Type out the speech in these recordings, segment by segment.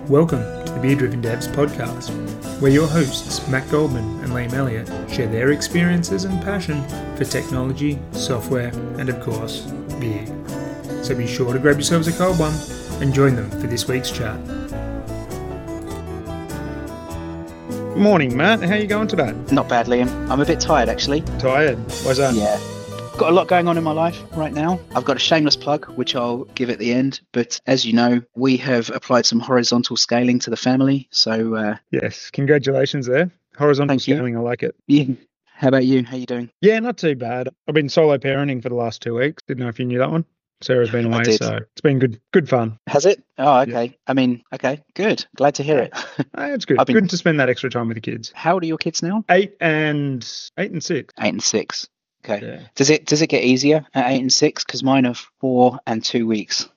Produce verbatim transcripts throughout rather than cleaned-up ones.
Welcome to the Beer Driven Devs podcast, where your hosts Matt Goldman and Liam Elliott share their experiences and passion for technology, software, and of course, beer. So be sure to grab yourselves a cold one and join them for this week's chat. Morning, Matt. How are you going today? Not bad, Liam. I'm a bit tired, actually. Tired? Why's that? Yeah. Got a lot going on in my life right now. I've got a shameless plug, which I'll give at the end. But as you know, we have applied some horizontal scaling to the family. So, uh, yes, congratulations there. Horizontal Thank you. scaling, I like it. yeah. How about you? How you doing? Yeah, not too bad. I've been solo parenting for the last two weeks. Didn't know if you knew that one. Sarah's been I away, did. so it's been good good fun. Has it? Oh, okay. I mean, okay, good. Glad to hear it. Hey, it's good. I've been- Good to spend that extra time with the kids. How old are your kids now? Eight and eight and six. Eight and six. Okay. Yeah. Does it does it get easier at eight and six? Because mine are four and two weeks.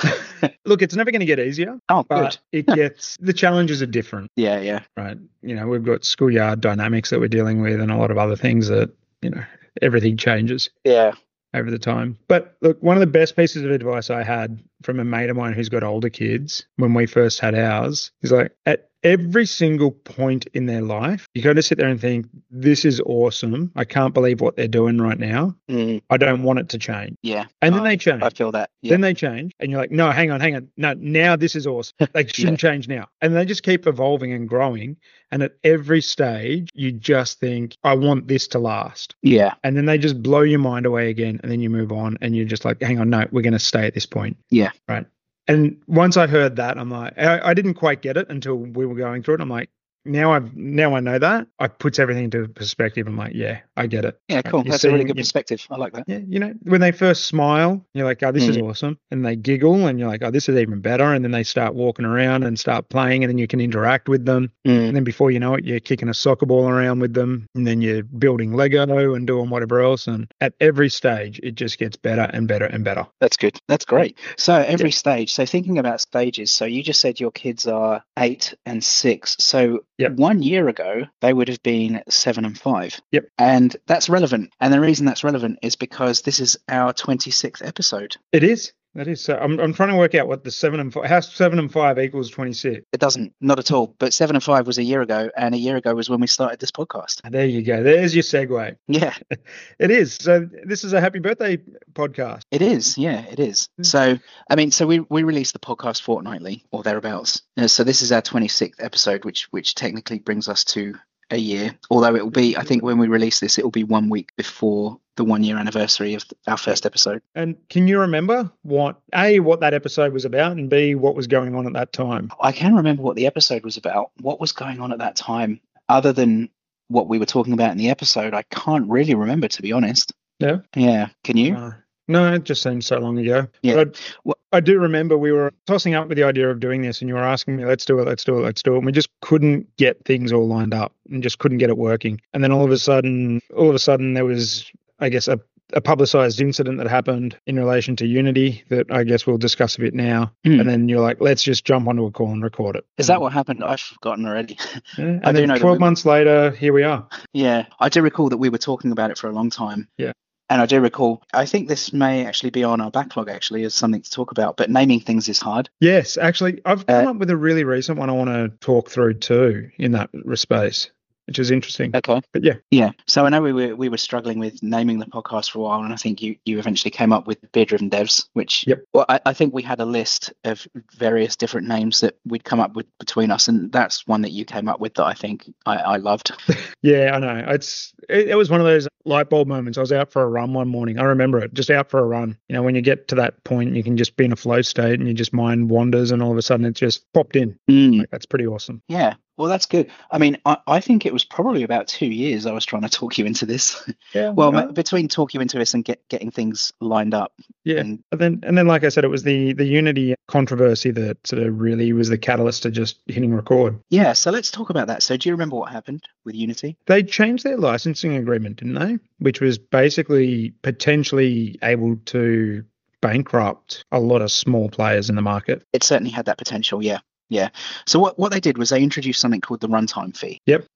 Look, it's never going to get easier, Oh, but good. it gets the challenges are different, Yeah, yeah. right? You know, we've got schoolyard dynamics that we're dealing with, and a lot of other things that you know everything changes Yeah. over the time. But look, one of the best pieces of advice I had from a mate of mine who's got older kids when we first had ours is like at every single point in their life, you got to sit there and think, this is awesome. I can't believe what they're doing right now. Mm, I don't want it to change. yeah. And then I- they change. I feel that. Yeah. Then they change and you're like, no, hang on, hang on. No, now this is awesome. They shouldn't change now. And they just keep evolving and growing. And at every stage, you just think, I want this to last. yeah. And then they just blow your mind away again. And then you move on and you're just like, hang on, no, we're going to stay at this point. Yeah. Right. And once I heard that, I'm like, I, I didn't quite get it until we were going through it. I'm like, now I've now I know that. I puts everything into perspective. I'm like, yeah, I get it. Yeah, cool. You're That's a really seeing- good you- perspective. I like that. Yeah, you know, when they first smile, you're like, oh, this is Mm. awesome. And they giggle and you're like, oh, this is even better. And then they start walking around and start playing and then you can interact with them. Mm. And then before you know it, you're kicking a soccer ball around with them. And then you're building Lego and doing whatever else. And at every stage, it just gets better and better and better. That's good. That's great. So every stage. So thinking about stages. So you just said your kids are eight and six. So Yep. one year ago, they would have been seven and five. Yep. And that's relevant. And the reason that's relevant is because this is our twenty-sixth episode. It is. That is. So I'm, I'm trying to work out what the seven and five, how seven and five equals twenty-six. It doesn't, not at all. But seven and five was a year ago. And a year ago was when we started this podcast. There you go. There's your segue. Yeah, It is. So this is a happy birthday podcast. it is. Yeah, it is. Mm. So, I mean, so we, we release the podcast fortnightly or thereabouts. Uh, So this is our twenty-sixth episode, which which technically brings us to a year. Although it will be, I think when we release this, it will be one week before the one year anniversary of our first episode. And can you remember what, A, what that episode was about and B, what was going on at that time? I can remember what the episode was about. What was going on at that time, other than what we were talking about in the episode? I can't really remember, to be honest. Yeah. Yeah. Can you? Uh, no, it just seems so long ago. Yeah. But I, I do remember we were tossing up with the idea of doing this and you were asking me, let's do it, let's do it, let's do it. And we just couldn't get things all lined up and just couldn't get it working. And then all of a sudden, all of a sudden there was, I guess, a, a publicized incident that happened in relation to Unity that I guess we'll discuss a bit now. Hmm. And then you're like, let's just jump onto a call and record it. Is that what happened? I've forgotten already. Yeah. And I do then know that twelve we- months later, here we are. Yeah, I do recall that we were talking about it for a long time. Yeah. And I do recall, I think this may actually be on our backlog, actually, as something to talk about, but naming things is hard. Yes, actually, I've come Uh, up with a really recent one I want to talk through too in that space, which is interesting. Okay. But yeah, Yeah. So I know we were we were struggling with naming the podcast for a while, and I think you, you eventually came up with Beer Driven Devs, which, Yep. well, I, I think we had a list of various different names that we'd come up with between us, and that's one that you came up with that I think I, I loved. yeah, I know. It's it, it was one of those light bulb moments. I was out for a run one morning. I remember it, just out for a run. You know, when you get to that point, you can just be in a flow state and you just mind wanders, and all of a sudden it just popped in. Mm. Like, that's pretty awesome. Yeah. Well, that's good. I mean, I, I think it was probably about two years I was trying to talk you into this. Yeah. Well, yeah. ma- between talking you into this and get, getting things lined up. Yeah. And And then, and then, like I said, it was the the Unity controversy that sort of really was the catalyst to just hitting record. yeah, so let's talk about that. So do you remember what happened with Unity? They changed their licensing agreement, didn't they? Which was basically potentially able to bankrupt a lot of small players in the market. It certainly had that potential, yeah. Yeah. So what, what they did was they introduced something called the runtime fee. Yep. And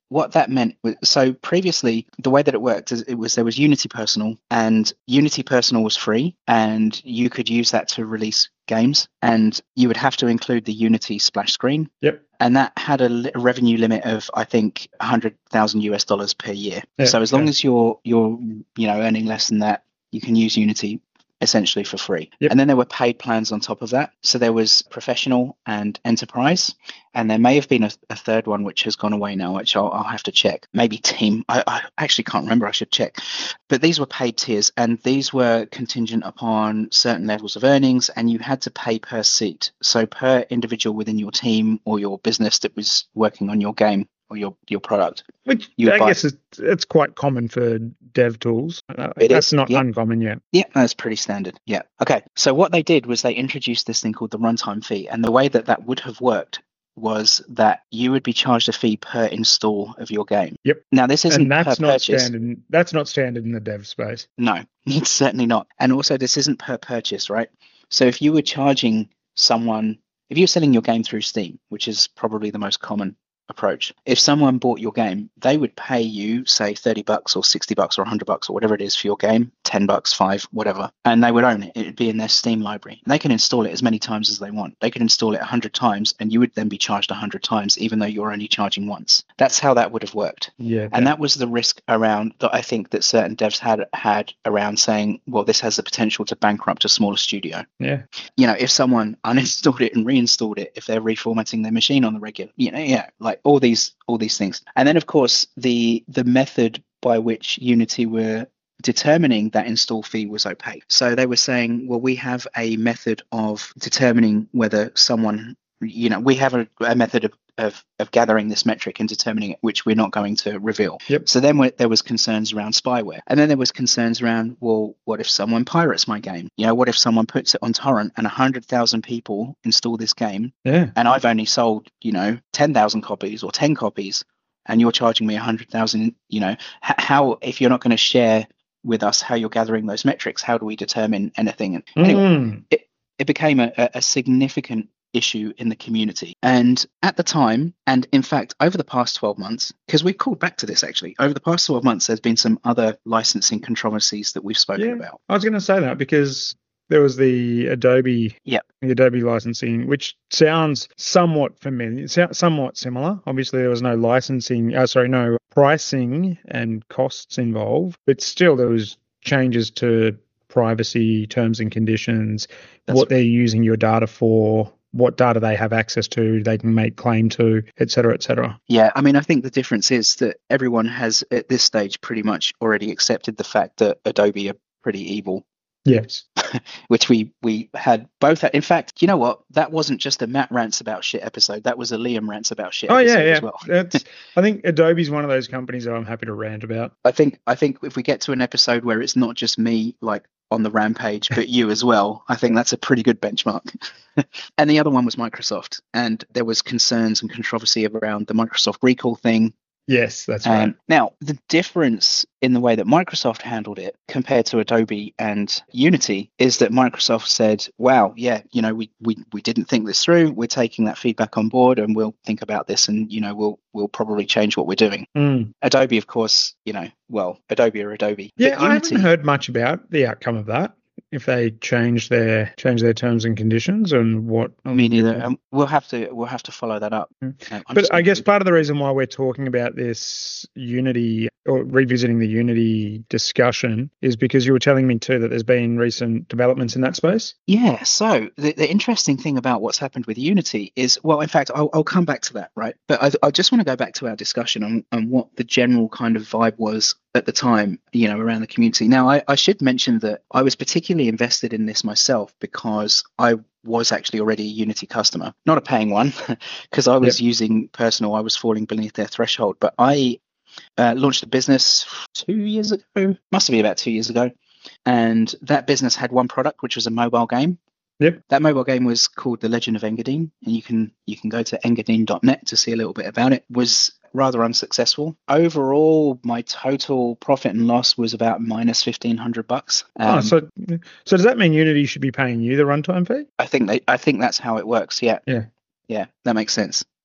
what that meant was, so previously the way that it worked is it was there was Unity Personal, and Unity Personal was free, and you could use that to release games, and you would have to include the Unity splash screen. Yep. And that had a, li- a revenue limit of, I think, one hundred thousand U S dollars per year. Yeah, so as long yeah. as you're you're you know earning less than that, you can use Unity essentially for free. Yep. And then there were paid plans on top of that. So there was professional and enterprise, and there may have been a, a third one which has gone away now, which I'll, I'll have to check. Maybe team. I, I actually can't remember. I should check. But these were paid tiers, and these were contingent upon certain levels of earnings, and you had to pay per seat. So per individual within your team or your business that was working on your game or your, your product. Which You I buy- guess is, it's quite common for dev tools. Uh, It that's is, not yeah. uncommon yet. Yeah, that's pretty standard. Yeah. Okay. So what they did was they introduced this thing called the runtime fee. And the way that that would have worked was that you would be charged a fee per install of your game. Yep. Now, this isn't And that's per not purchase. standard. That's not standard in the dev space. No, it's certainly not. And also, this isn't per purchase, right? So if you were charging someone, if you're selling your game through Steam, which is probably the most common approach, if someone bought your game, they would pay you, say, thirty bucks or sixty bucks or one hundred bucks or whatever it is for your game, ten bucks, five, whatever, and they would own it. It would be in their Steam library. They can install it as many times as they want. They could install it one hundred times, and you would then be charged one hundred times, even though you're only charging once. That's how that would have worked. Yeah. And that was the risk around that I think that certain devs had had around saying, well, this has the potential to bankrupt a smaller studio. yeah. You know, if someone uninstalled it and reinstalled it, if they're reformatting their machine on the regular, you know, yeah, like all these all these things. And then, of course, the the method by which Unity were determining that install fee was opaque. So they were saying, well, we have a method of determining whether someone, you know, we have a, a method of, of, of gathering this metric and determining it, which we're not going to reveal. Yep. So then there was concerns around spyware. And then there was concerns around, well, what if someone pirates my game? You know, what if someone puts it on torrent and one hundred thousand people install this game Yeah. and I've only sold, you know, ten thousand copies or ten copies, and you're charging me one hundred thousand, you know, h- how, if you're not going to share with us how you're gathering those metrics, how do we determine anything? And anyway, Mm. it, it became a, a significant issue in the community. And at the time, and in fact, over the past twelve months, because we've called back to this actually, over the past twelve months, there's been some other licensing controversies that we've spoken Yeah. about. I was going to say that because there was the Adobe, Yep. the Adobe licensing, which sounds somewhat familiar, so- somewhat similar. Obviously, there was no licensing, uh, sorry, no pricing and costs involved, but still there was changes to privacy terms and conditions, That's what they're using your data for, what data they have access to, they can make claim to, et cetera, et cetera. Yeah, I mean, I think the difference is that everyone has at this stage pretty much already accepted the fact that Adobe are pretty evil. Yes. Which we we had both. In fact, you know what? That wasn't just a Matt rants about shit episode. That was a Liam rants about shit Oh episode yeah, yeah. as well. That's, I think Adobe's one of those companies that I'm happy to rant about. I think I think if we get to an episode where it's not just me like on the rampage, but you as well, I think that's a pretty good benchmark. And the other one was Microsoft, and there was concerns and controversy around the Microsoft recall thing. Yes, that's right. Um, now, the difference in the way that Microsoft handled it compared to Adobe and Unity is that Microsoft said, wow, yeah, you know, we, we, we didn't think this through. We're taking that feedback on board and we'll think about this and, you know, we'll we'll probably change what we're doing. Mm. Adobe, of course, you know, well, Adobe or Adobe. Yeah, But I Unity, haven't heard much about the outcome of that. If they change their change their terms and conditions and what. me neither. Um, we'll have to we'll have to follow that up. Mm. Um, I'm But just I gonna guess do- part of the reason why we're talking about this Unity or revisiting the Unity discussion is because you were telling me too that there's been recent developments in that space. Yeah, so the, the interesting thing about what's happened with Unity is, well, in fact, I'll, I'll come back to that, right? But I, I just want to go back to our discussion on, on what the general kind of vibe was at the time, you know, around the community. Now, I, I should mention that I was particularly invested in this myself because I was actually already a Unity customer, not a paying one, because I was Yep. using personal, I was falling beneath their threshold. But I uh, launched a business two years ago, must have been about two years ago. And that business had one product, which was a mobile game. Yep. That mobile game was called The Legend of Engadine, and you can you can go to engadine dot net to see a little bit about it. It was rather unsuccessful. Overall, my total profit and loss was about minus fifteen hundred bucks. Um, oh, so so does that mean Unity should be paying you the runtime fee? I think they, I think that's how it works. Yeah. Yeah. Yeah, that makes sense.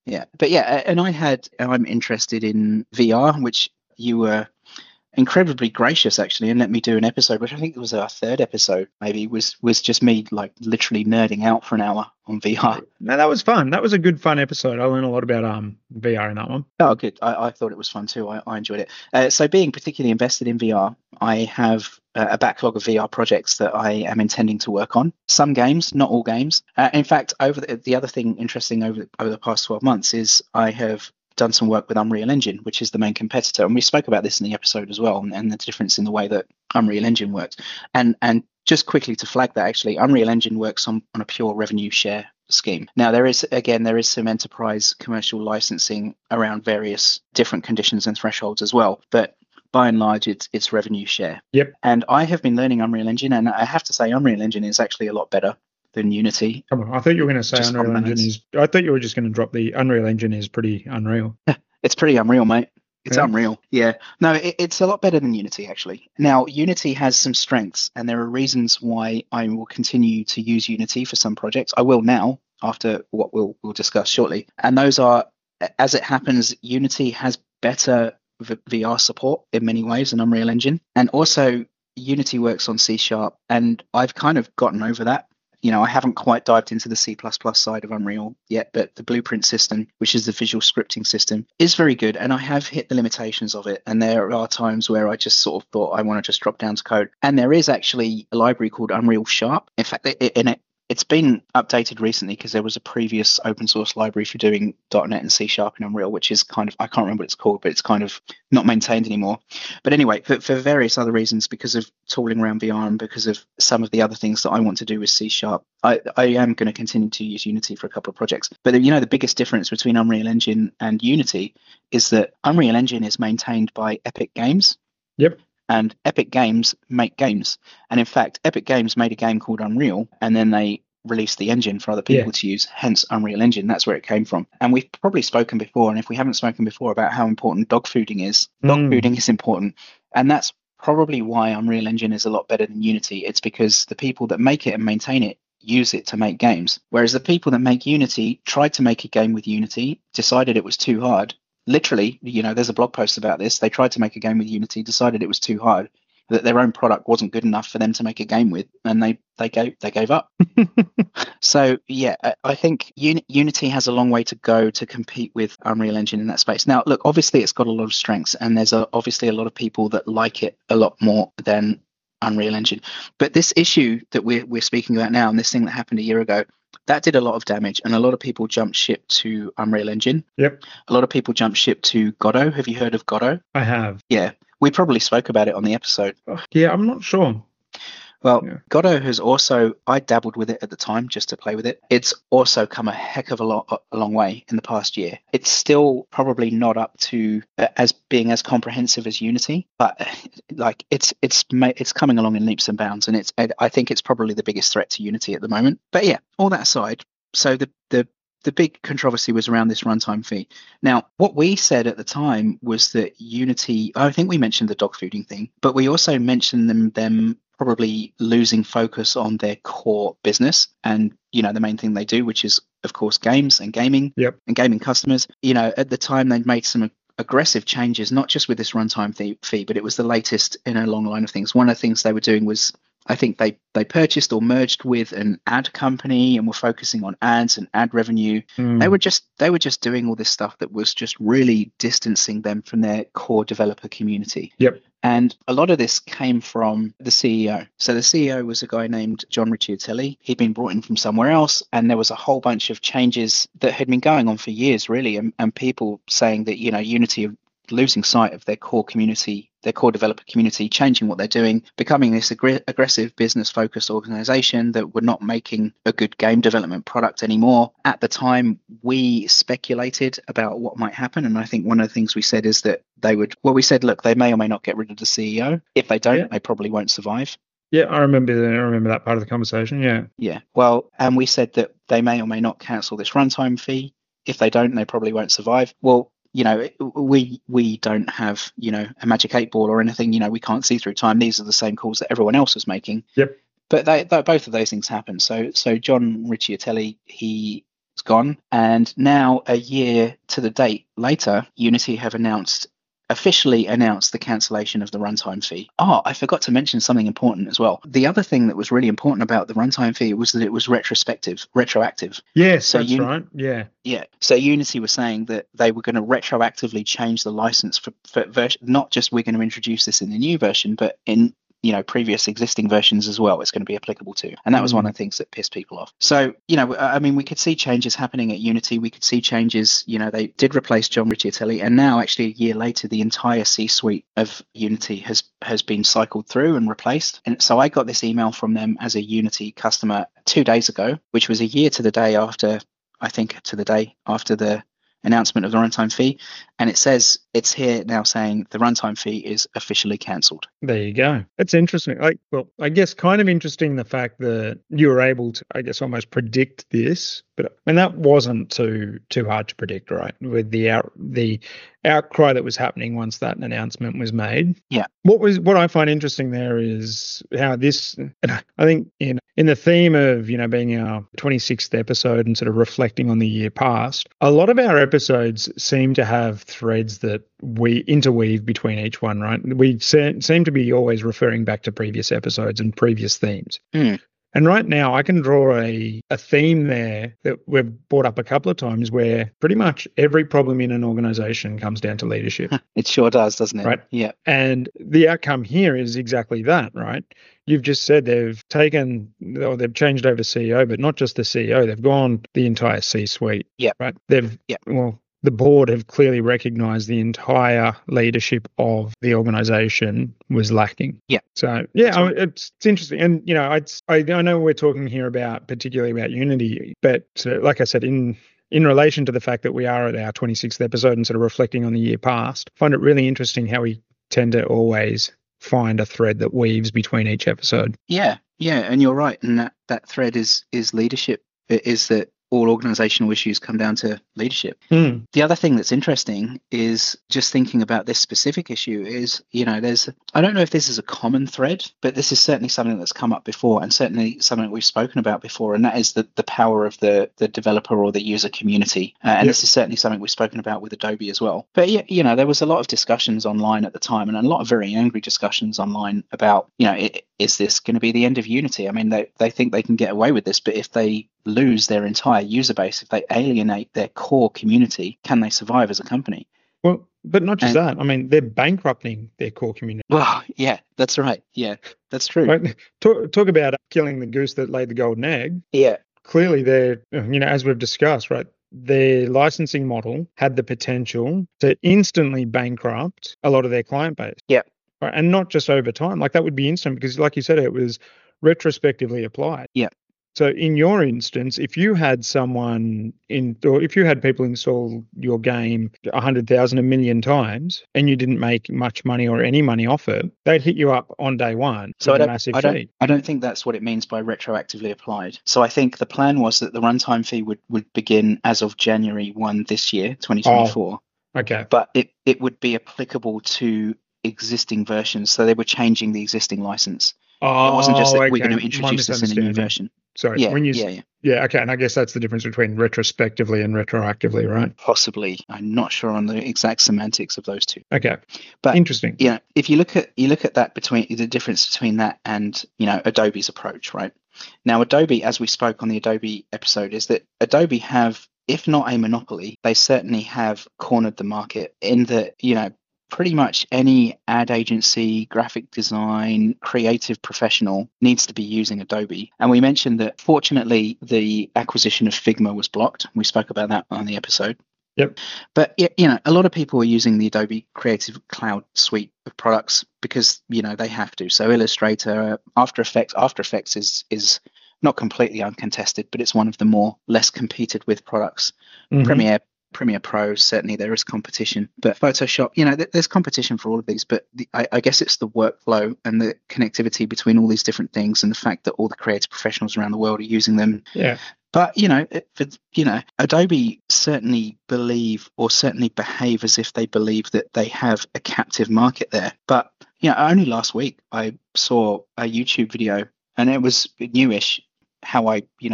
Yeah, but yeah, and I had, I'm interested in V R, which you were incredibly gracious actually, and let me do an episode, which I think it was our third episode, maybe was was just me like literally nerding out for an hour on V R. No, that was fun. That was a good fun episode. I learned a lot about um V R in that one. Oh, good. I, I thought it was fun too. I, I enjoyed it. Uh, so, being particularly invested in V R, I have uh, a backlog of V R projects that I am intending to work on. Some games, not all games. Uh, in fact, over the, the other thing interesting over over the past twelve months is I have done some work with Unreal Engine, which is the main competitor, and we spoke about this in the episode as well, and, and the difference in the way that Unreal Engine works. And and just quickly to flag that, actually, Unreal Engine works on, on a pure revenue share scheme. Now, there is, again, there is some enterprise commercial licensing around various different conditions and thresholds as well, but by and large, it's it's revenue share. Yep. And I have been learning Unreal Engine, and I have to say, Unreal Engine is actually a lot better than Unity. Come on, I thought you were going to say Just Unreal Engine components. is. I thought you were just going to drop the Unreal Engine is pretty unreal. It's pretty unreal, mate. It's Yeah. unreal. Yeah. No, it, it's a lot better than Unity, actually. Now, Unity has some strengths, and there are reasons why I will continue to use Unity for some projects. I will now, after what we'll, we'll discuss shortly. And those are, as it happens, Unity has better v- V R support in many ways than Unreal Engine. And also, Unity works on C Sharp, and I've kind of gotten over that. You know, I haven't quite dived into the C plus plus side of Unreal yet, but the Blueprint system, which is the visual scripting system, is very good. And I have hit the limitations of it. And there are times where I just sort of thought I want to just drop down to code. And there is actually a library called Unreal Sharp. In fact, it, it, in it, it's been updated recently because there was a previous open source library for doing dot net and C Sharp and Unreal, which is kind of, I can't remember what it's called, but it's kind of not maintained anymore. But anyway, for, for various other reasons, because of tooling around V R and because of some of the other things that I want to do with C Sharp, I, I am going to continue to use Unity for a couple of projects. But you know, the biggest difference between Unreal Engine and Unity is that Unreal Engine is maintained by Epic Games. Yep. And Epic Games make games. And in fact, Epic Games made a game called Unreal, and then they released the engine for other people Yeah. to use, hence Unreal Engine. That's where it came from. And we've probably spoken before, and if we haven't spoken before, about how important dog fooding is. Dog Mm. fooding is important. And that's probably why Unreal Engine is a lot better than Unity. It's because the people that make it and maintain it use it to make games. Whereas the people that make Unity tried to make a game with Unity, decided it was too hard. Literally, you know, there's a blog post about this. They tried to make a game with Unity, decided it was too hard, that their own product wasn't good enough for them to make a game with, and they they gave they gave up. So yeah, I, I think Uni- Unity has a long way to go to compete with Unreal Engine in that space. Now, look, obviously it's got a lot of strengths, and there's a, obviously a lot of people that like it a lot more than Unreal Engine. But this issue that we're we're speaking about now, and this thing that happened a year ago, that did a lot of damage, and a lot of people jumped ship to Unreal Engine. Yep. A lot of people jumped ship to Godot. Have you heard of Godot? I have. Yeah, we probably spoke about it on the episode. Oh, yeah, I'm not sure. Well, Yeah. Godot has also, I dabbled with it at the time just to play with it. It's also come a heck of a lot, a long way in the past year. It's still probably not up to uh, as being as comprehensive as Unity, but uh, like it's it's ma- it's coming along in leaps and bounds, and it's I think it's probably the biggest threat to Unity at the moment. But yeah, all that aside, so the the the big controversy was around this runtime fee. Now, what we said at the time was that Unity, I think we mentioned the dog fooding thing, but we also mentioned them them probably losing focus on their core business and, you know, the main thing they do, which is, of course, games and gaming Yep. and gaming customers. You know, at the time they'd made some aggressive changes, not just with this runtime fee, fee, but it was the latest in a long line of things. One of the things they were doing was, I think they they purchased or merged with an ad company and were focusing on ads and ad revenue. Mm. They were just they were just doing all this stuff that was just really distancing them from their core developer community. Yep. And a lot of this came from the C E O. So the C E O was a guy named John Ricciutelli. He'd been brought in from somewhere else, and there was a whole bunch of changes that had been going on for years, really, and, and people saying that, you know, Unity are losing sight of their core community, their core developer community, changing what they're doing, becoming this aggr- aggressive business-focused organization that were not making a good game development product anymore. At the time, we speculated about what might happen, and I think one of the things we said is that they would, well, we said, look, they may or may not get rid of the C E O. If they don't, Yeah. they probably won't survive. Yeah, I remember. I remember that part of the conversation. Yeah. Yeah, well, and we said that they may or may not cancel this runtime fee. If they don't, they probably won't survive. Well, you know, we we don't have, you know, a magic eight ball or anything. You know, we can't see through time. These are the same calls that everyone else was making. Yep. But they, they, both of those things happen. So so John Ricciutelli, he gone. And now, a year to the date later, Unity have announced officially announced the cancellation of the runtime fee. Oh, I forgot to mention something important as well. The other thing that was really important about the runtime fee was that it was retrospective, retroactive. Yes, So that's you- right. Yeah. Yeah. So Unity was saying that they were going to retroactively change the license for, for version, not just we're going to introduce this in the new version, but in you know previous existing versions as well. It's going to be applicable to, and that was Mm. one of the things that pissed people off. So you know, I mean, we could see changes happening at Unity. We could see changes. You know, they did replace John Ricciatelli, and now actually a year later, the entire C-suite of Unity has has been cycled through and replaced. And so I got this email from them as a Unity customer two days ago, which was a year to the day after. I think to the day after the announcement of the runtime fee, and it says it's here now saying the runtime fee is officially cancelled. There you go. It's interesting. Like, well, I guess kind of interesting the fact that you were able to, I guess, almost predict this, but I mean that wasn't too too hard to predict, right? With the out the outcry that was happening once that announcement was made. Yeah. What was what I find interesting there is how this, and I think in in the theme of you know being our twenty-sixth episode and sort of reflecting on the year past, a lot of our episodes seem to have threads that we interweave between each one, right? We se- seem to be always referring back to previous episodes and previous themes. Mm. And right now I can draw a, a theme there that we've brought up a couple of times where pretty much every problem in an organization comes down to leadership. It sure does, doesn't it? Right. Yeah. And the outcome here is exactly that, right? You've just said they've taken or they've changed over C E O, but not just the C E O, they've gone the entire C-suite. Yeah. Right. They've, Yeah. well, the board have clearly recognized the entire leadership of the organization was lacking. Yeah. So, yeah, That's right. I- it's, it's interesting. And, you know, it's, I, I know we're talking here about particularly about Unity, but uh, like I said, in in relation to the fact that we are at our twenty-sixth episode and sort of reflecting on the year past, I find it really interesting how we tend to always find a thread that weaves between each episode. Yeah. Yeah. And you're right. And that, that thread is is leadership. It is that all organizational issues come down to leadership. Mm. The other thing that's interesting is just thinking about this specific issue is, you know, there's, I don't know if this is a common thread, but this is certainly something that's come up before and certainly something that we've spoken about before. And that is the, the power of the, the developer or the user community. Uh, and Yep. this is certainly something we've spoken about with Adobe as well. But, yeah, you know, there was a lot of discussions online at the time and a lot of very angry discussions online about, you know, it, is this going to be the end of Unity? I mean, they, they think they can get away with this, but if they lose their entire user base, if they alienate their core community, can they survive as a company? Well, but not just And- that. I mean, they're bankrupting their core community. Well, yeah, that's right. Yeah, that's true. Right? Talk, talk about killing the goose that laid the golden egg. Yeah, Clearly, they're, you know, as we've discussed, right, their licensing model had the potential to instantly bankrupt a lot of their client base. Yeah. Right? And not just over time. Like that would be instant because, like you said, it was retrospectively applied. Yeah. So in your instance, if you had someone in, or if you had people install your game a hundred thousand, a million times, and you didn't make much money or any money off it, they'd hit you up on day one So I with a don't, massive I don't, fee. I don't think that's what it means by retroactively applied. So I think the plan was that the runtime fee would, would begin as of January first this year, twenty twenty-four, Okay. but it, it would be applicable to existing versions. So they were changing the existing license. Oh, It wasn't just that okay. we're going to My introduce this in a new misunderstanding. version. Sorry. Yeah, when you, yeah, yeah, yeah, okay. And I guess that's the difference between retrospectively and retroactively, right? possibly. I'm not sure on the exact semantics of those two. Okay. But Interesting. you know, if you look at you look at that between the difference between that and you know Adobe's approach, right? Now, Adobe, as we spoke on the Adobe episode, is that Adobe have, if not a monopoly, they certainly have cornered the market in that you know pretty much any ad agency, graphic design, creative professional needs to be using Adobe. And we mentioned that fortunately the acquisition of Figma was blocked. We spoke about that on the episode. Yep. But y- you know, a lot of people are using the Adobe Creative Cloud suite of products because you know they have to. So Illustrator, After Effects, After Effects is is not completely uncontested, but it's one of the more less competed with products. Mhm. Premiere, Premiere Pro, certainly there is competition, but Photoshop, you know, th- there's competition for all of these. But the, I, I guess it's the workflow and the connectivity between all these different things, and the fact that all the creative professionals around the world are using them. Yeah. But you know, it, for, you know, Adobe certainly believe, or certainly behave as if they believe that they have a captive market there. But you know, only last week I saw a YouTube video, and it was newish. How I, you know,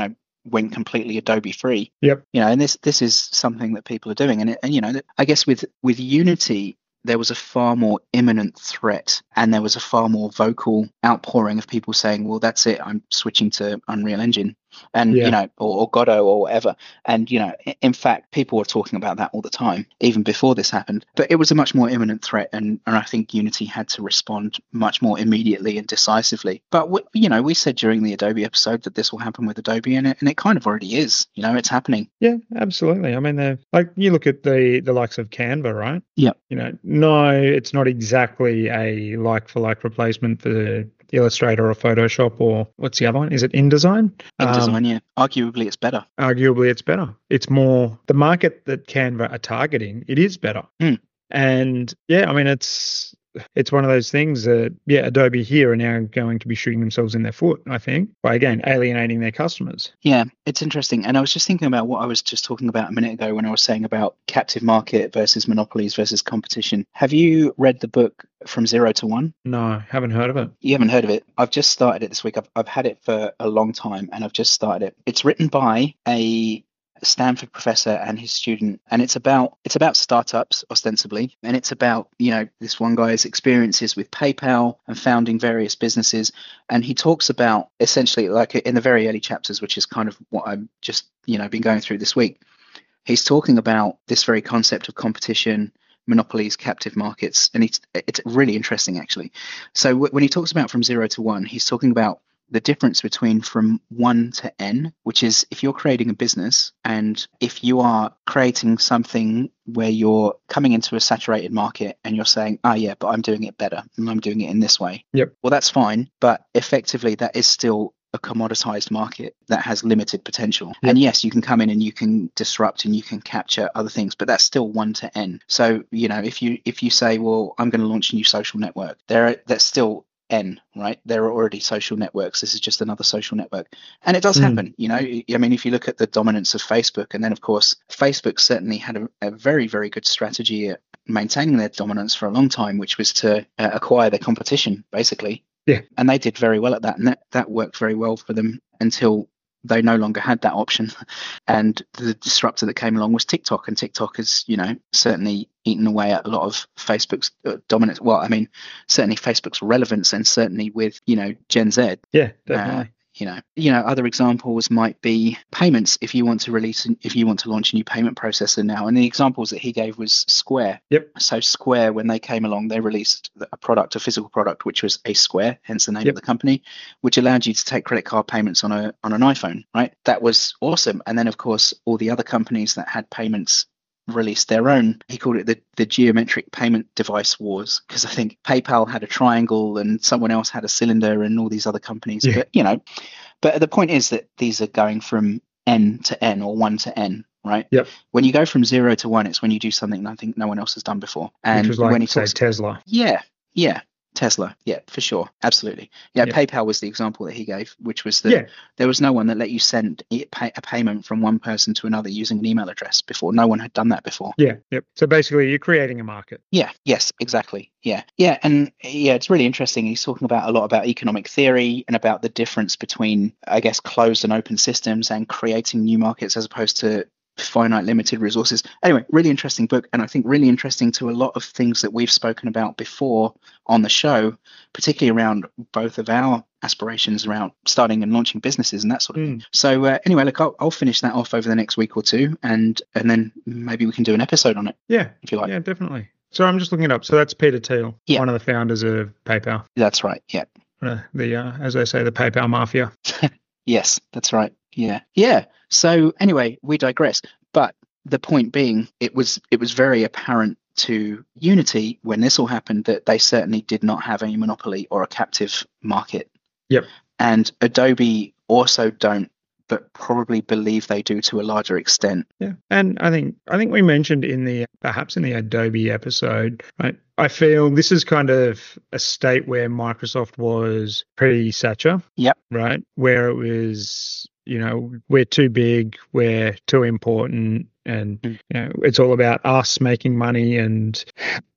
went completely Adobe free. Yep. You know, and this this is something that people are doing. And, it, and you know, I guess with with Unity, there was a far more imminent threat, and there was a far more vocal outpouring of people saying, well, that's it, I'm switching to Unreal Engine. And, Yeah. you know, or, or Godot or whatever. And, you know, in fact, people were talking about that all the time, even before this happened. But it was a much more imminent threat. And, and I think Unity had to respond much more immediately and decisively. But, we, you know, we said during the Adobe episode that this will happen with Adobe, and it, and it kind of already is. You know, it's happening. Yeah, absolutely. I mean, they're- like you look at the, the likes of Canva, right? Yeah. You know, no, it's not exactly a like-for-like replacement for Illustrator or Photoshop, or what's the other one? Is it InDesign? InDesign, Um, yeah. Arguably, it's better. Arguably, it's better. It's more the market that Canva are targeting. It is better. Mm. And yeah, I mean, it's it's one of those things that, yeah, Adobe here are now going to be shooting themselves in their foot, I think, by, again, alienating their customers. Yeah, it's interesting. And I was just thinking about what I was just talking about a minute ago when I was saying about captive market versus monopolies versus competition. Have you read the book From Zero to One? No, haven't heard of it. You haven't heard of it. I've just started it this week. I've, I've had it for a long time, and I've just started it. It's written by a Stanford professor and his student, and it's about it's about startups ostensibly, and it's about, you know, this one guy's experiences with PayPal and founding various businesses. And he talks about essentially, like in the very early chapters, which is kind of what I've just, you know, been going through this week, he's talking about this very concept of competition, monopolies, captive markets, and it's it's really interesting actually. So w- when he talks about from zero to one, he's talking about the difference between from one to N, which is if you're creating a business and if you are creating something where you're coming into a saturated market and you're saying, ah, yeah, but I'm doing it better and I'm doing it in this way. Yep. Well, that's fine. But effectively, that is still a commoditized market that has limited potential. Yep. And yes, you can come in and you can disrupt and you can capture other things, but that's still one to N. So, you know, if you if you say, well, I'm going to launch a new social network, there that's still N, right? There are already social networks. This is just another social network. And it does Mm. happen, you know. I mean, if you look at the dominance of Facebook, and then, of course, Facebook certainly had a, a very, very good strategy at maintaining their dominance for a long time, which was to uh, acquire their competition, basically. Yeah. And they did very well at that. And that, that worked very well for them until they no longer had that option. And the disruptor that came along was TikTok. And TikTok has, you know, certainly eaten away at a lot of Facebook's uh, dominance. Well, I mean, certainly Facebook's relevance, and certainly with, you know, Gen Z. Yeah, definitely. Uh, you know, you know, other examples might be payments. If you want to release, if you want to launch a new payment processor now, and the examples that he gave was Square. Yep. So Square, when they came along, they released a product, a physical product, which was a Square, hence the name Yep. of the company, which allowed you to take credit card payments on a on an iPhone. Right, that was awesome. And then, of course, all the other companies that had payments released their own. He called it the, the geometric payment device wars, because I think PayPal had a triangle and someone else had a cylinder and all these other companies. Yeah. But, you know, but the point is that these are going from N to N, or one to N, right? Yep. When you go from zero to one, it's when you do something I think no one else has done before. And Which was like, when he say, talks, Tesla. yeah, yeah. Tesla, yeah, for sure, absolutely. Yeah, Yeah. PayPal was the example that he gave, which was that Yeah. there was no one that let you send a pay- a payment from one person to another using an email address before. No one had done that before. Yeah. Yep. So basically, you're creating a market. Yeah, yes, exactly. Yeah, yeah, and yeah, it's really interesting. He's talking about a lot about economic theory and about the difference between, I guess, closed and open systems and creating new markets as opposed to finite limited resources. Anyway, really interesting book, and I think really interesting to a lot of things that we've spoken about before on the show, particularly around both of our aspirations around starting and launching businesses and that sort of thing. So uh, anyway, look, I'll, I'll finish that off over the next week or two, and and then maybe we can do an episode on it Yeah. if you like. Yeah, definitely. So I'm just looking it up. So that's Peter Thiel, Yeah. one of the founders of PayPal. That's right. Yeah. Uh, the uh, as they say, the PayPal mafia. Yes, that's right. Yeah. Yeah. So anyway, we digress. But the point being, it was it was very apparent to Unity when this all happened that they certainly did not have a monopoly or a captive market. Yep. And Adobe also don't, but probably believe they do to a larger extent. Yeah, and I think I think we mentioned in the perhaps in the Adobe episode, right? I feel this is kind of a state where Microsoft was pre-Satcher. Yep. Right, where it was, you know, we're too big, we're too important, and Mm. you know, it's all about us making money, and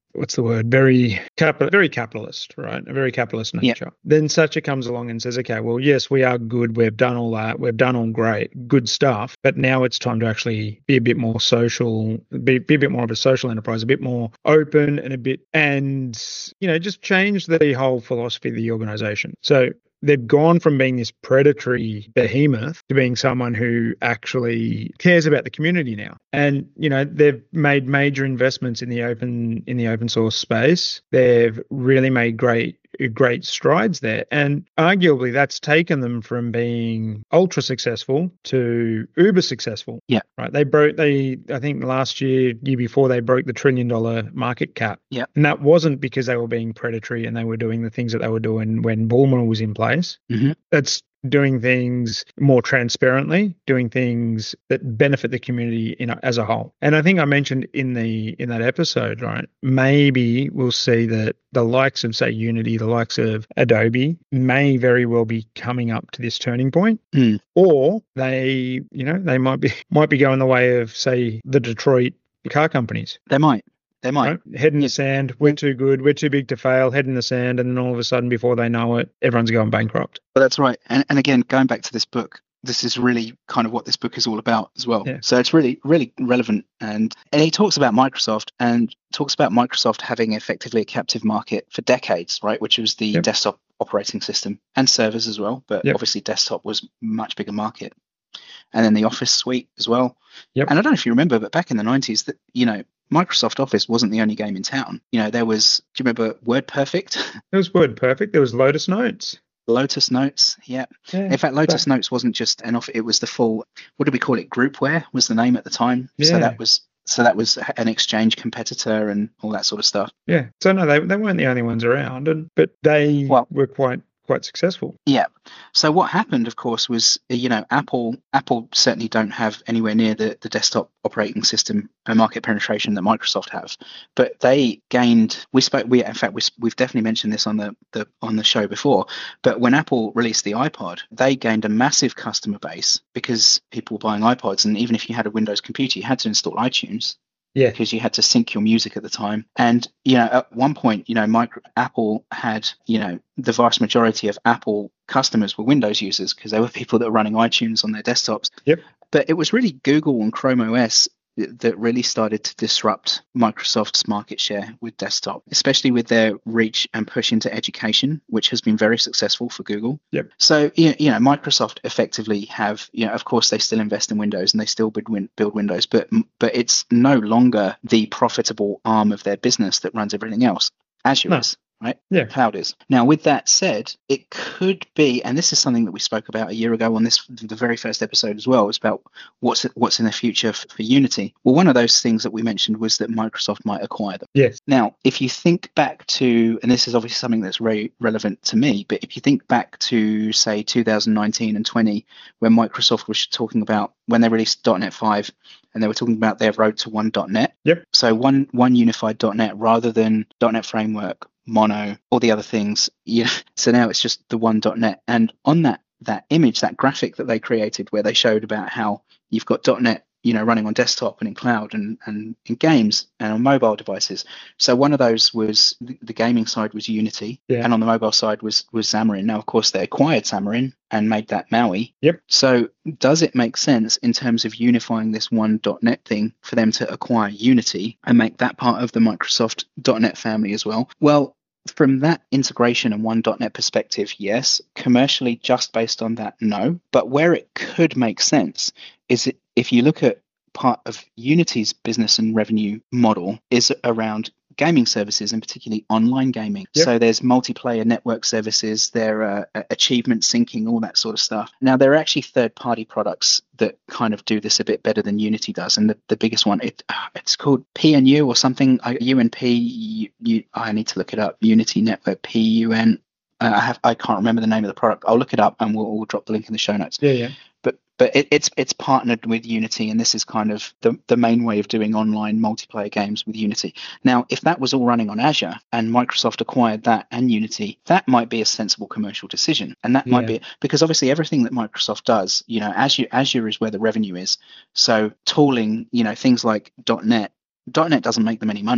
what's the word? Very capital, very capitalist, right? A very capitalist nature. Yeah. Then Satya comes along and says, okay, well, yes, we are good. We've done all that. We've done all great, good stuff. But now it's time to actually be a bit more social, be, be a bit more of a social enterprise, a bit more open and a bit, and, you know, just change the whole philosophy of the organization. So they've gone from being this predatory behemoth to being someone who actually cares about the community now. And, you know, they've made major investments in the open in the open source space. They've really made great great strides there. And arguably that's taken them from being ultra successful to uber successful. Yeah. Right. They broke they I think last year, year before they broke the trillion dollar market cap. Yeah. And that wasn't because they were being predatory and they were doing the things that they were doing when Bullman was in place. Mm-hmm. That's doing things more transparently, doing things that benefit the community in, as a whole. And I think I mentioned in the in that episode, right, maybe we'll see that the likes of, say, Unity, the likes of Adobe may very well be coming up to this turning point. Mm. Or they, you know, they might be might be going the way of, say, the Detroit car companies. They might. They might. Right? Head in the sand, we're too good, we're too big to fail, head in the sand, and then all of a sudden, before they know it, everyone's going bankrupt. But that's right. And, and again, going back to this book, this is really kind of what this book is all about as well. Yeah. So it's really, really relevant. And, and he talks about Microsoft and talks about Microsoft having effectively a captive market for decades, right, which was the Yep. desktop operating system and servers as well. But Yep. obviously desktop was much bigger market. And then the Office suite as well. Yep. And I don't know if you remember, but back in the nineties, that, you know, Microsoft Office wasn't the only game in town. You know, there was, do you remember WordPerfect? It was WordPerfect. There was Lotus Notes. Lotus Notes, yeah. Yeah. In fact, Lotus But- Notes wasn't just an off; it was the full. What did we call it? Groupware was the name at the time. So Yeah. that was so that was an Exchange competitor and all that sort of stuff. Yeah. So no, they they weren't the only ones around, and but they Well- were quite quite successful. Yeah. So what happened, of course, was, you know, Apple Apple certainly don't have anywhere near the, the desktop operating system and market penetration that Microsoft have, but they gained. We spoke. We in fact we, we've definitely mentioned this on the, the on the show before. But when Apple released the iPod, they gained a massive customer base because people were buying iPods, and even if you had a Windows computer, you had to install iTunes. Yeah. Because you had to sync your music at the time. And, you know, at one point, you know, micro, Apple had, you know, the vast majority of Apple customers were Windows users because they were people that were running iTunes on their desktops. Yep. But it was really Google and Chrome O S that really started to disrupt Microsoft's market share with desktop, especially with their reach and push into education, which has been very successful for Google. Yep. So, you know, Microsoft effectively have, you know, of course, they still invest in Windows and they still build, win- build Windows, but but it's no longer the profitable arm of their business that runs everything else. Azure No. is. Right? Yeah. Cloud is. Now, with that said, it could be, and this is something that we spoke about a year ago on this, the very first episode as well, was about what's what's in the future for, for Unity. Well, one of those things that we mentioned was that Microsoft might acquire them. Yes. Now, if you think back to, and this is obviously something that's very relevant to me, but if you think back to, say, two thousand nineteen and twenty, when Microsoft was talking about, when they released dot net five, and they were talking about their road to one dot net. Yep. So one one unified dot net rather than dot net framework, Mono, all the other things. Yeah. So now it's just the one dot net. And on that that image, that graphic that they created where they showed about how you've got dot net, you know, running on desktop and in cloud and, and in games and on mobile devices. So one of those was the, the gaming side was Unity, Yeah. and on the mobile side was was Xamarin. Now, of course, they acquired Xamarin and made that Maui. Yep. So does it make sense in terms of unifying this one dot net thing for them to acquire Unity and make that part of the Microsoft dot net family as well? Well, from that integration and one dot net perspective, yes. Commercially, just based on that, no. But where it could make sense is it, if you look at part of Unity's business and revenue model is around gaming services, and particularly online gaming. Yep. So there's multiplayer network services, there are uh, achievement syncing, all that sort of stuff. Now, there are actually third-party products that kind of do this a bit better than Unity does. And the, the biggest one, it uh, it's called P N U or something. I, U N P, you, you, I need to look it up. Unity Network, P U N. Uh, I have I can't remember the name of the product. I'll look it up and we'll, we'll drop the link in the show notes. Yeah, yeah. But but it, it's it's partnered with Unity, and this is kind of the, the main way of doing online multiplayer games with Unity. Now, if that was all running on Azure and Microsoft acquired that and Unity, that might be a sensible commercial decision. And that might Yeah. be because obviously everything that Microsoft does, you know, Azure Azure is where the revenue is. So tooling, you know, things like .NET, .NET doesn't make them any money.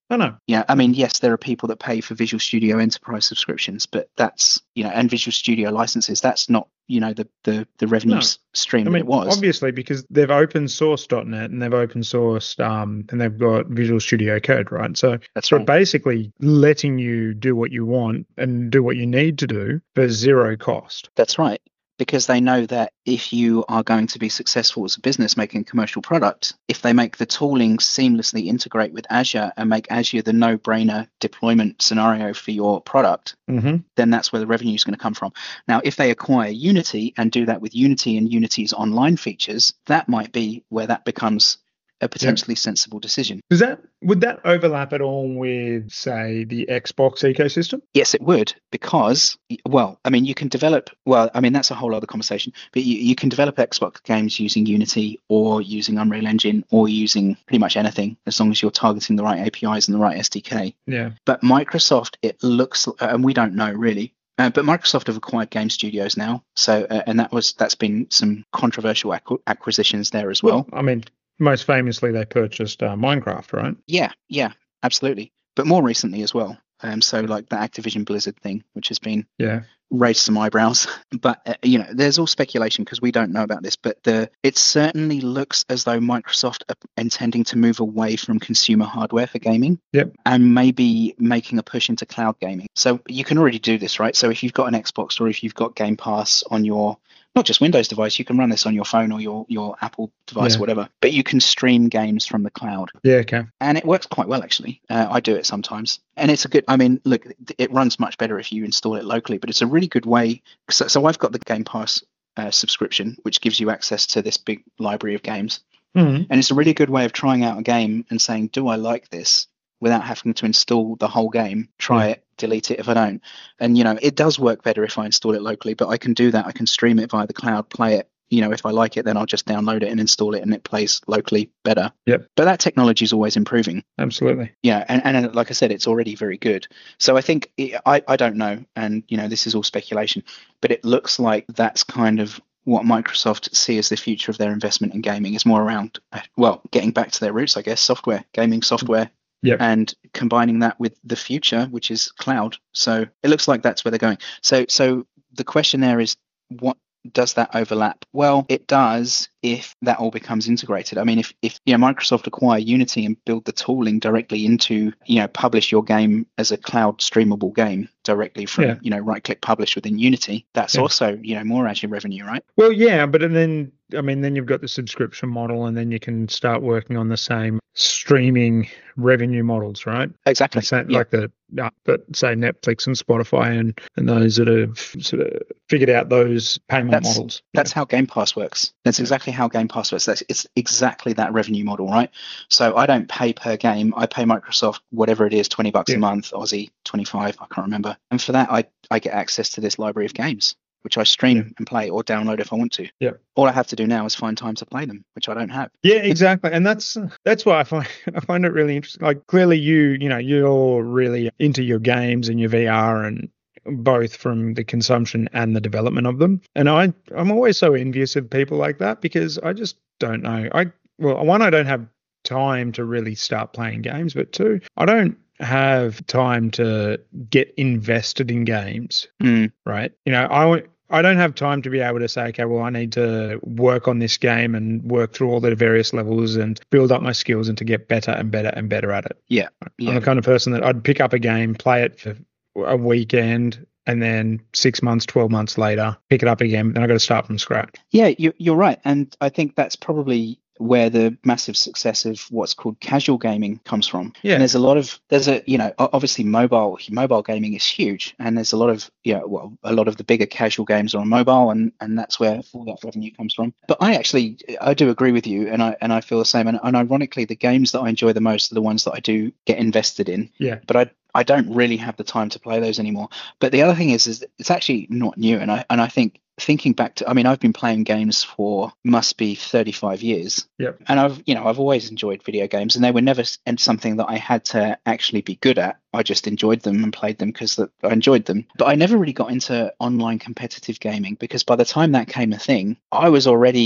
I know. Yeah, I mean, yes, there are people that pay for Visual Studio Enterprise subscriptions, but that's, you know, and Visual Studio licenses, that's not, you know, the the, the revenue No. s- stream I that mean, it was. obviously, because they've open sourced dot net and they've open sourced um, and they've got Visual Studio Code, right? So That's they're right. basically letting you do what you want and do what you need to do for zero cost. That's right. Because they know that if you are going to be successful as a business making a commercial product, if they make the tooling seamlessly integrate with Azure and make Azure the no-brainer deployment scenario for your product, Mm-hmm. then that's where the revenue is going to come from. Now, if they acquire Unity and do that with Unity and Unity's online features, that might be where that becomes a potentially yeah. sensible decision. Does that would that overlap at all with, say, the Xbox ecosystem? Yes, it would, because, well, I mean, you can develop, well, I mean, that's a whole other conversation, but you, you can develop Xbox games using Unity or using Unreal Engine or using pretty much anything, as long as you're targeting the right A P Is and the right S D K. Yeah. But Microsoft, it looks, and we don't know really, Uh, but Microsoft have acquired game studios now, so uh, and that was that's been some controversial acqu- acquisitions there as well. well. I mean, most famously, they purchased uh, Minecraft, right? Yeah, yeah, absolutely. But more recently as well. Um, so like the Activision Blizzard thing, which has been yeah. raised some eyebrows. But uh, you know, there's all speculation because we don't know about this. But the it certainly looks as though Microsoft are intending to move away from consumer hardware for gaming. Yep. And maybe making a push into cloud gaming. So you can already do this, right? So if you've got an Xbox or if you've got Game Pass on your not just Windows device, you can run this on your phone or your your Apple device, yeah. or whatever. But you can stream games from the cloud. Yeah, okay. And it works quite well, actually. Uh, I do it sometimes. And it's a good, I mean, look, it runs much better if you install it locally, but it's a really good way. So, so I've got the Game Pass uh, subscription, which gives you access to this big library of games. Mm-hmm. And it's a really good way of trying out a game and saying, do I like this? Without having to install the whole game, try yeah. it, delete it if I don't. And, you know, it does work better if I install it locally, but I can do that. I can stream it via the cloud, play it. You know, if I like it, then I'll just download it and install it and it plays locally better. Yep. But that technology is always improving. Absolutely. Yeah. And, and like I said, it's already very good. So I think, it, I, I don't know. And, you know, this is all speculation, but it looks like that's kind of what Microsoft see as the future of their investment in gaming is more around, well, getting back to their roots, I guess, software, gaming software. Yep. And combining that with the future, which is cloud. So it looks like that's where they're going. So so the question there is, what does that overlap? Well, it does if that all becomes integrated. I mean, if, if you know, Microsoft acquire Unity and build the tooling directly into, you know, publish your game as a cloud streamable game directly from, yeah. you know, right-click publish within Unity, that's yeah. also, you know, more Azure revenue, right? Well, yeah, but and then, I mean, then you've got the subscription model and then you can start working on the same streaming revenue models, right? Exactly. Say, yeah. Like the, uh, but say Netflix and Spotify and, and those that have sort of figured out those payment that's, models. That's yeah. how Game Pass works. That's yeah. exactly how Game Pass works. That's, it's exactly that revenue model, right? So I don't pay per game. I pay Microsoft whatever it is, twenty bucks yeah. a month, Aussie, twenty-five, I can't remember. And for that, I, I get access to this library of games, which I stream yeah. and play or download if I want to. Yeah. All I have to do now is find time to play them, which I don't have. Yeah, exactly. And that's that's why I find I find it really interesting. Like clearly you, you know, you're really into your games and your V R and both from the consumption and the development of them. And I I'm always so envious of people like that because I just don't know. I well, one, I don't have time to really start playing games, but two, I don't have time to get invested in games, mm. right? You know, I I don't have time to be able to say, okay, well, I need to work on this game and work through all the various levels and build up my skills and to get better and better and better at it. Yeah. yeah. I'm the kind of person that I'd pick up a game, play it for a weekend, and then six months, twelve months later, pick it up again. Then I've got to start from scratch. Yeah, you, you're right. And I think that's probably where the massive success of what's called casual gaming comes from. Yeah. And there's a lot of, there's a, you know, obviously mobile, mobile gaming is huge. And there's a lot of, you know, well, a lot of the bigger casual games are on mobile and, and that's where all that revenue comes from. But I actually, I do agree with you. And I, and I feel the same. And, and ironically, the games that I enjoy the most are the ones that I do get invested in. Yeah. But I, I don't really have the time to play those anymore. But the other thing is, is it's actually not new. And I, and I think, thinking back to, I mean, I've been playing games for must be thirty-five years. Yep. And I've, you know, I've always enjoyed video games and they were never something that I had to actually be good at. I just enjoyed them and played them because I enjoyed them. But I never really got into online competitive gaming because by the time that came a thing, I was already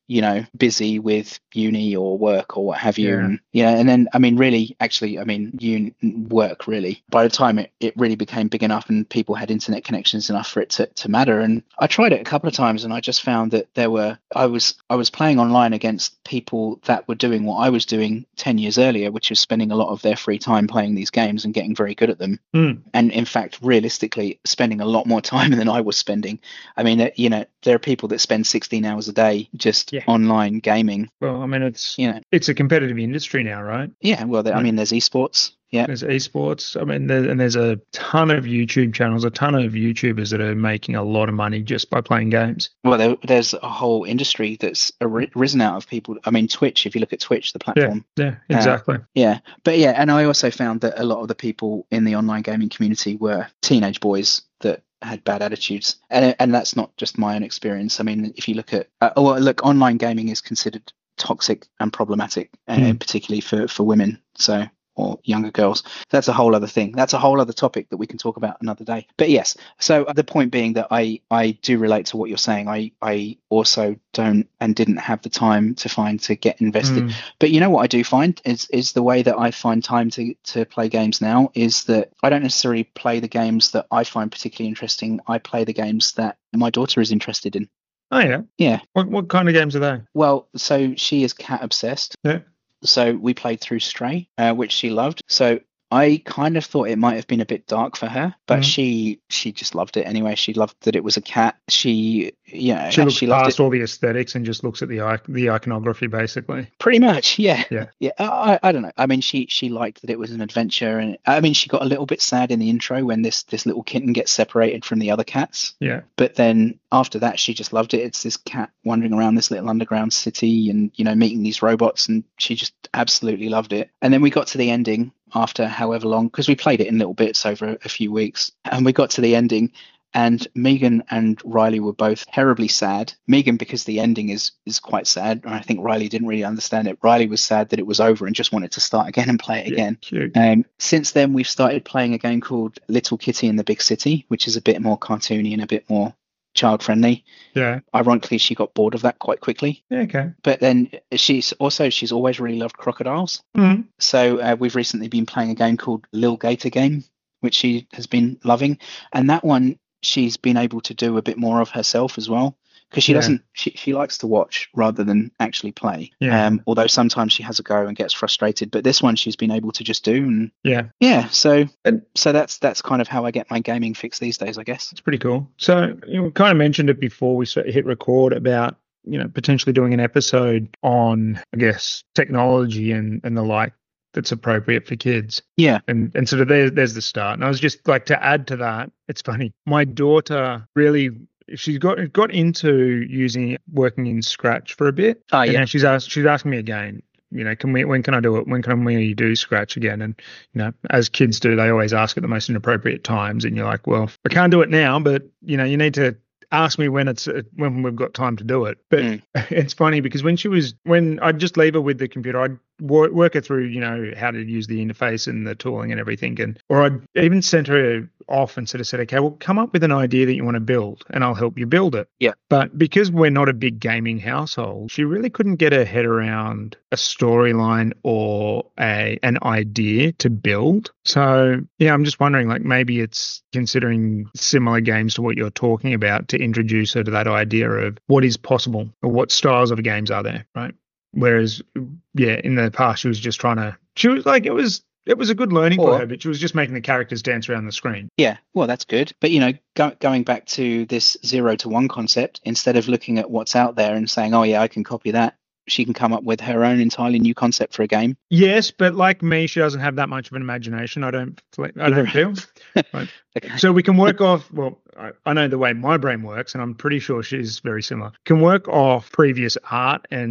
you know, busy with uni or work or what have you. Yeah. And yeah, and then I mean, really, actually, I mean, uni work really. By the time it, it really became big enough and people had internet connections enough for it to, to matter. And I tried it a couple of times, and I just found that there were I was I was playing online against people that were doing what I was doing ten years earlier, which is spending a lot of their free time playing these games and getting very good at them. Mm. And in fact, realistically, spending a lot more time than I was spending. I mean, you know, there are people that spend sixteen hours a day just Yeah. online gaming. Well, I mean, it's You know, it's a competitive industry now, right? yeah. Well, there, I Right. mean, there's esports. Yeah. There's esports. I mean, there, and there's a ton of YouTube channels, a ton of YouTubers that are making a lot of money just by playing games. Well, there, there's a whole industry that's ari- risen out of people. I mean, Twitch. If you look at Twitch, the Yeah, platform. yeah, exactly. Yeah, but yeah, and I also found that a lot of the people in the online gaming community were teenage boys that had bad attitudes, and and that's not just my own experience. I mean, if you look at, uh, oh, well, look, online gaming is considered toxic and problematic, and Mm. particularly for for women. So. Or younger girls. That's a whole other thing. That's a whole other topic that we can talk about another day. But yes, so the point being that I, I do relate to what you're saying. I, I also don't and didn't have the time to find to get invested. Mm. But you know what I do find is is the way that I find time to, to play games now is that I don't necessarily play the games that I find particularly interesting. I play the games that my daughter is interested in. Oh yeah. Yeah. What what kind of games are they? Well, so she is cat obsessed. Yeah. So we played through Stray, uh, which she loved. So I kind of thought it might have been a bit dark for her, but Mhm. she she just loved it anyway. She loved that it was a cat. She yeah, She looks she loved past it all the aesthetics and just looks at the ic- the iconography, basically. pretty much. Yeah, Yeah. yeah. I I don't know. I mean, she she liked that it was an adventure, and I mean, she got a little bit sad in the intro when this this little kitten gets separated from the other cats. Yeah. But then after that, she just loved it. It's this cat wandering around this little underground city and, you know, meeting these robots. And she just absolutely loved it. And then we got to the ending after however long, because we played it in little bits over a few weeks. And we got to the ending. And Megan and Riley were both terribly sad. Megan, because the ending is is quite sad. And I think Riley didn't really understand it. Riley was sad that it was over and just wanted to start again and play it Yeah, again. cute. Um, since then, we've started playing a game called Little Kitty in the Big City, which is a bit more cartoony and a bit more child friendly. Yeah. Ironically, she got bored of that quite quickly. Yeah. Okay. But then she's also she's always really loved crocodiles. Mm. So uh, we've recently been playing a game called Lil Gator Game, which she has been loving, and that one she's been able to do a bit more of herself as well. Because she Yeah. doesn't, she, she likes to watch rather than actually play. Yeah. Um, although sometimes she has a go and gets frustrated, but this one she's been able to just do, and Yeah. yeah. So And so that's that's kind of how I get my gaming fix these days, I guess. it's pretty cool. So you know, kind of mentioned it before we sort of hit record about, you know, potentially doing an episode on, I guess, technology and, and the like that's appropriate for kids. Yeah. And and sort of there's there's the start. And I was just like, to add to that, it's funny. My daughter really, she got got into using working in Scratch for a bit. Oh And yeah. now she's asked she's asking me again, you know, can we when can I do it? When can we do Scratch again? And you know, as kids do, they always ask at the most inappropriate times. And you're like, well, I can't do it now, but you know, you need to ask me when it's uh, when we've got time to do it. But Mm. it's funny because when she was when I'd just leave her with the computer, I'd wor- work her through, you know, how to use the interface and the tooling and everything, and or I'd even sent her off and sort of said, okay, well, come up with an idea that you want to build, and I'll help you build it. Yeah. But because we're not a big gaming household, she really couldn't get her head around a storyline or a an idea to build. So yeah, I'm just wondering, like maybe it's considering similar games to what you're talking about to introduce her to that idea of what is possible or what styles of games are there, right? Whereas, yeah, in the past she was just trying to. She was like, it was it was a good learning Or- for her, but she was just making the characters dance around the screen. Yeah, well, that's good. But, you know, go, going back to this zero to one concept, instead of looking at what's out there and saying, oh, yeah, I can copy that, she can come up with her own entirely new concept for a game. Yes, but like me, she doesn't have that much of an imagination. I don't. I don't feel. Right. Okay. So we can work off. Well, I, I know the way my brain works, and I'm pretty sure she's very similar. Can work off previous art and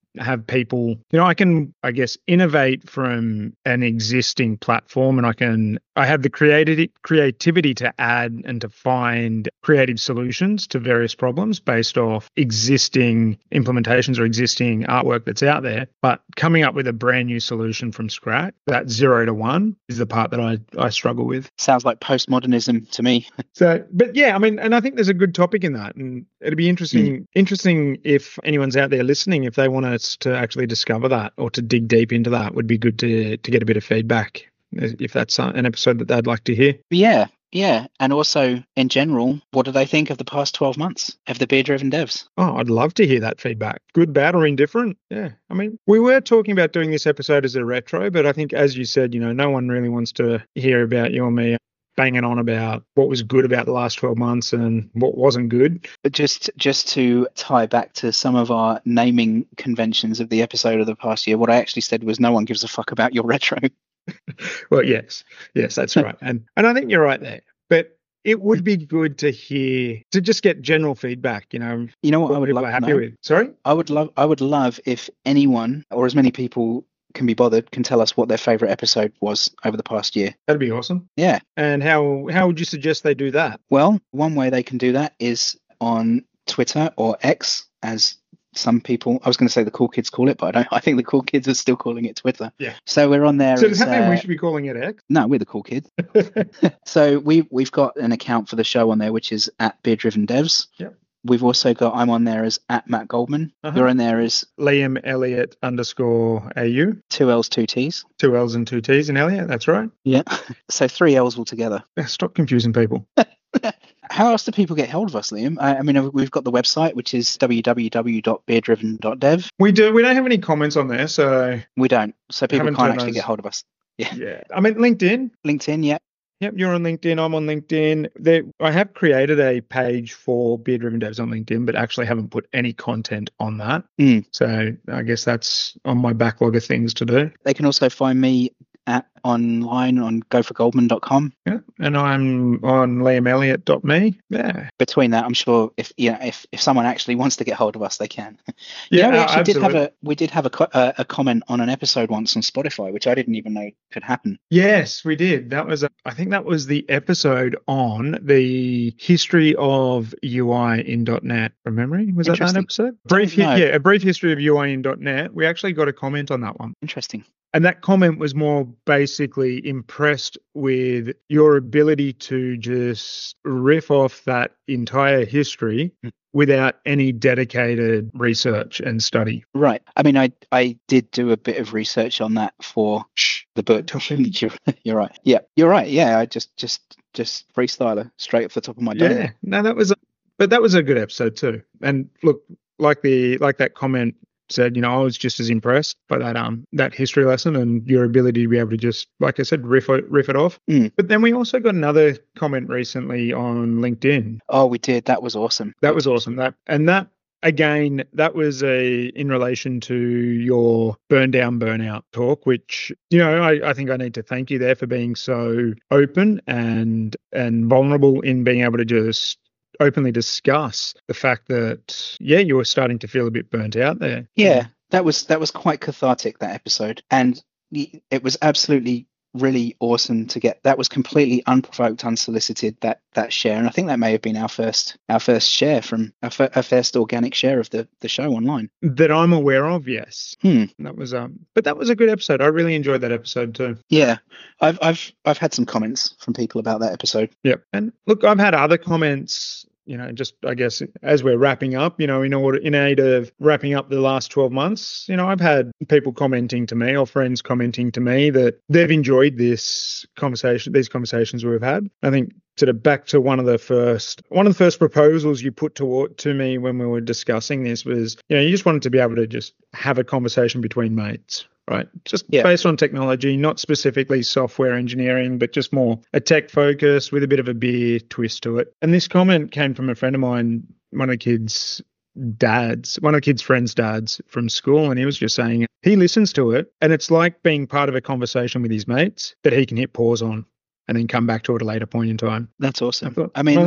have people, you know, I can, I guess, innovate from an existing platform, and I can, I have the creativity, creativity to add and to find creative solutions to various problems based off existing implementations or existing artwork that's out there. But coming up with a brand new solution from scratch, that zero to one, is the part that I, I struggle with. Sounds like postmodernism to me. So, but yeah, I mean, and I think there's a good topic in that, and it'd be interesting, mm. interesting if anyone's out there listening, if they want us to actually discover that or to dig deep into that, would be good to to get a bit of feedback if that's an episode that they'd like to hear. Yeah, yeah, and also in general, what do they think of the past twelve months of the beer-driven devs? Oh, I'd love to hear that feedback. Good, bad, or indifferent. Yeah, I mean, we were talking about doing this episode as a retro, but I think, as you said, you know, no one really wants to hear about you or me banging on about what was good about the last twelve months and what wasn't good. But just just to tie back to some of our naming conventions of the episode of the past year, what I actually said was no one gives a fuck about your retro. Well, yes, yes, that's right. And and I think you're right there. But it would be good to hear, to just get general feedback, you know. You know what, what I would love happy to know? with. Sorry? I would love I would love if anyone, or as many people can be bothered, can tell us what their favorite episode was over the past year. That'd be awesome. Yeah. And how how would you suggest they do that? Well, one way they can do that is on Twitter, or X, as some people, I was going to say the cool kids call it, but I don't. I think the cool kids are still calling it Twitter. Yeah. So we're on there. So does as, that mean uh, we should be calling it X? No, we're the cool kids. So we we've got an account for the show on there, which is at Beer Driven Devs. Yep. We've also got, I'm on there as at Matt Goldman. Uh-huh. You're on there as Liam Elliott underscore A U. two L's, two T's. Two L's and two T's in Elliott, that's right. Yeah. So three L's altogether. Stop confusing people. How else do people get hold of us, Liam? I, I mean, we've got the website, which is w w w dot beer driven dot dev. We do. We don't have any comments on there, so... We don't. So people Haven't can't turned actually those- get hold of us. Yeah. Yeah. I mean, LinkedIn. LinkedIn, yeah. Yep, you're on LinkedIn. I'm on LinkedIn. There, I have created a page for Beer Driven Devs on LinkedIn, but actually haven't put any content on that. Mm. So I guess that's on my backlog of things to do. They can also find me at online on go for goldman dot com. Yeah, and I'm on liam elliott dot me. Yeah. Between that, I'm sure if you know if, if someone actually wants to get hold of us, they can. You Yeah, know, we actually did have absolutely. a we did have a, co- a a comment on an episode once on Spotify, which I didn't even know could happen. Yes, we did. That was, a, I think that was the episode on the history of U I in .NET from memory. Was that that Interesting. episode? Brief, hi- know. yeah, a brief history of U I in .NET. We actually got a comment on that one. Interesting. And that comment was more basically impressed with your ability to just riff off that entire history Mm. without any dedicated research and study. Right. I mean, I I did do a bit of research on that for Shh. the book. Tell me. You're, you're right. Yeah, you're right. Yeah, I just just just freestyler straight off the top of my dome. Yeah, no, that was, a, but that was a good episode too. And look, like the like that comment said, you know, I was just as impressed by that um that history lesson and your ability to be able to just, like I said, riff it, riff it off. Mm. But then we also got another comment recently on LinkedIn. Oh, we did. That was awesome. That was awesome. That and that again, that was a in relation to your burn down burnout talk, which, you know, I, I think I need to thank you there for being so open and and vulnerable in being able to just openly discuss the fact that, yeah, you were starting to feel a bit burnt out there. Yeah, that was that was quite cathartic, that episode, and y- it was absolutely really awesome to get. That was completely unprovoked, unsolicited, that that share, and I think that may have been our first our first share from our, fir- our first organic share of the the show online. That I'm aware of, yes. Hmm. That was um but that was a good episode. I really enjoyed that episode too. Yeah, I've I've I've had some comments from people about that episode. Yep. And look, I've had other comments, you know, just I guess as we're wrapping up, you know, in order in aid of wrapping up the last twelve months, you know, I've had people commenting to me or friends commenting to me that they've enjoyed this conversation, these conversations we've had. I think sort of back to one of the first one of the first proposals you put to to me when we were discussing this was, you know, you just wanted to be able to just have a conversation between mates. Right. Just Yeah. based on technology, not specifically software engineering, but just more a tech focus with a bit of a beer twist to it. And this comment came from a friend of mine, one of the kids' dads, one of the kids' friends' dads from school. And he was just saying he listens to it and it's like being part of a conversation with his mates that he can hit pause on and then come back to it at a later point in time. That's awesome. I thought, I mean, well,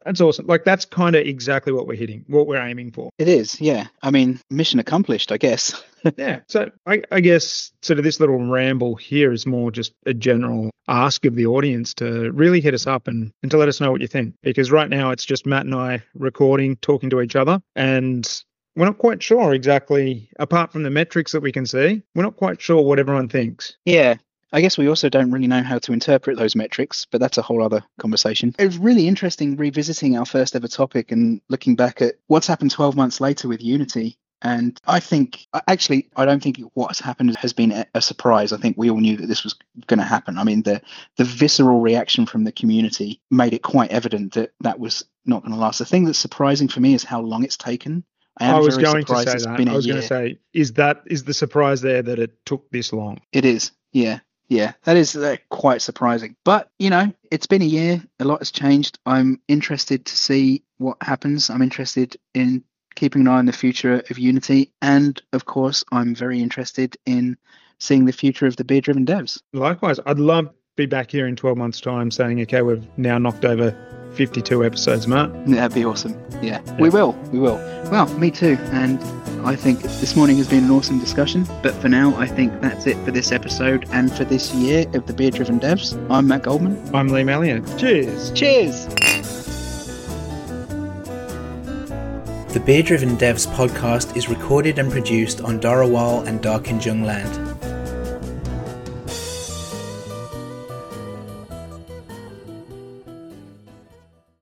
That's awesome. Like, that's kind of exactly what we're hitting, what we're aiming for. It is, yeah. I mean, mission accomplished, I guess. Yeah. So I, I guess sort of this little ramble here is more just a general ask of the audience to really hit us up and, and to let us know what you think. Because right now it's just Matt and I recording, talking to each other, and we're not quite sure exactly, apart from the metrics that we can see, we're not quite sure what everyone thinks. Yeah. I guess we also don't really know how to interpret those metrics, but that's a whole other conversation. It was really interesting revisiting our first ever topic and looking back at what's happened twelve months later with Unity. And I think, actually, I don't think what's happened has been a surprise. I think we all knew that this was going to happen. I mean, the the visceral reaction from the community made it quite evident that that was not going to last. The thing that's surprising for me is how long it's taken. I, am I was very going to say it's that. Been I was year. going to say, is that is the surprise there that it took this long? It is, yeah. Yeah, that is uh, quite surprising. But, you know, it's been a year. A lot has changed. I'm interested to see what happens. I'm interested in keeping an eye on the future of Unity. And, of course, I'm very interested in seeing the future of the beer-driven devs. Likewise, I'd love to be back here in twelve months' time saying, okay, we've now knocked over fifty-two episodes, Matt. That'd be awesome. Yeah, yeah, we will. We will. Well, me too. And I think this morning has been an awesome discussion. But for now, I think that's it for this episode and for this year of the Beer Driven Devs. I'm Matt Goldman. I'm Liam Elliott. Cheers. Cheers. The Beer Driven Devs podcast is recorded and produced on Dharawal and Darkinjung land.